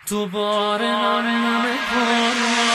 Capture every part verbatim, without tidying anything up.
دوباره نام نام باران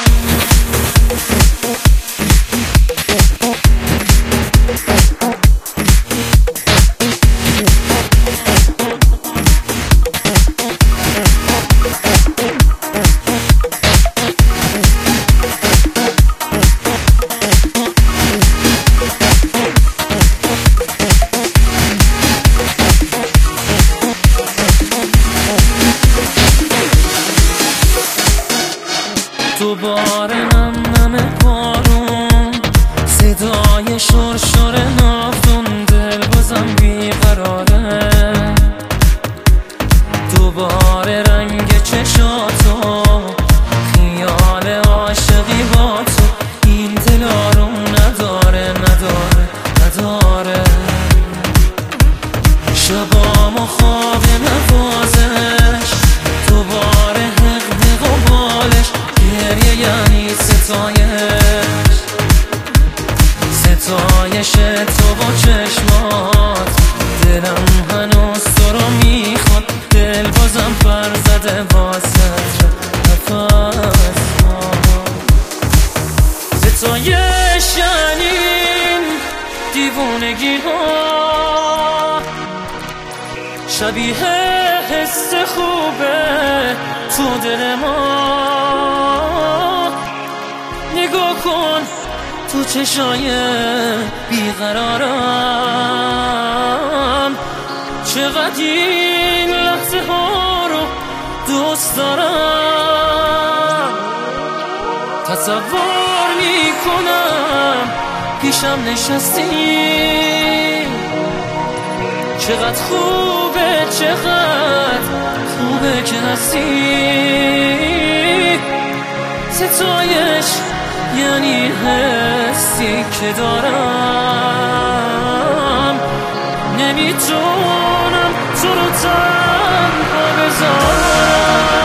دوباره نم نم بارون صدای شرشر نافتون دل بازم بیقراره دوباره رنگ چشاتو خیال عاشقی با تو این دل آروم نداره نداره نداره شبام و خواب نوازش دوباره حقدق و بالش گریه یعنی ستایش ستایش تو با چشمات دلم هنوز تو رو میخواد دل بازم پر زده واسه نفس ستایش یعنی دیوونگی ها شبیه حس خوبه تو دل ما نگاه کن تو چشای بیقرارم چقدر این لحظه ها رو دوست دارم تصور میکنم پیشم نشستی چقدر خوبه چقدر خوبه که هستی ستایش یعنی حسی که دارم نمیتونم تو رو تنها بذارم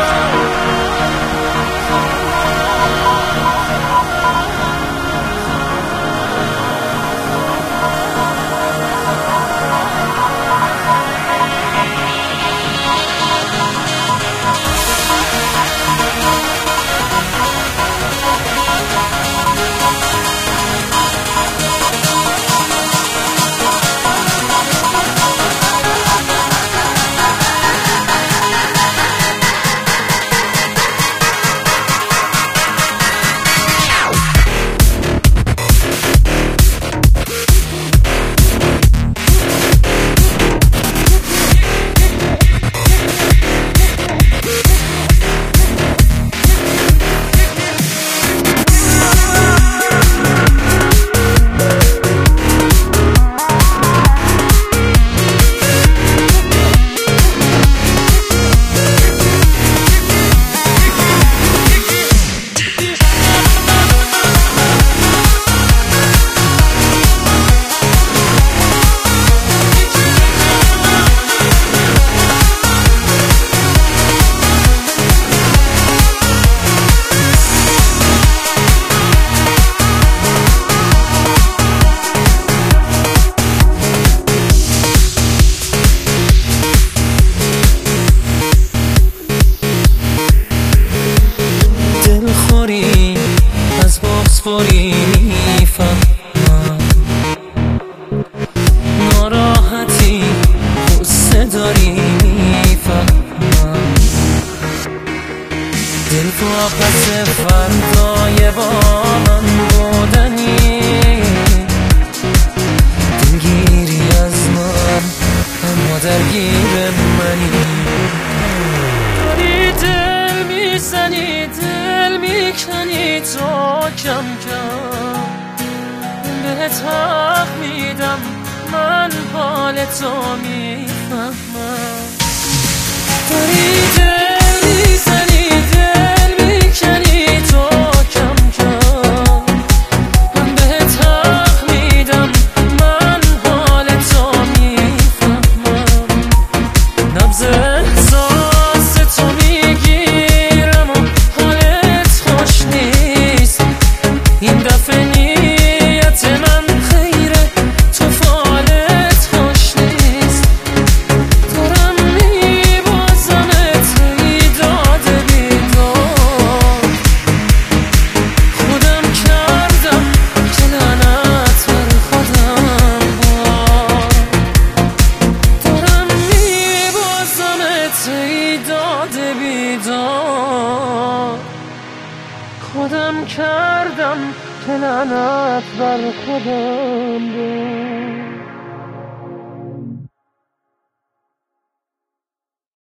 از بغض خوری میفهمم ناراحتی غصه داری میفهمم دل واپس فردای با من بودنی دلگیری از من اما درگیر منی داری دل میزنی دل میکنی تو کم کم بهت حق میدم من حال تو میفهمم داری دل میزنی دل میکنی تو کم کم من بهت حق میدم من حال تو میفهمم نبض احساس تو میگیرم و حالت خوش نیست این دفعه نیت من خیره تو فالت خوش نیست دارم ای داده بیدار، خودم کردم که لعنت بر خودم بود.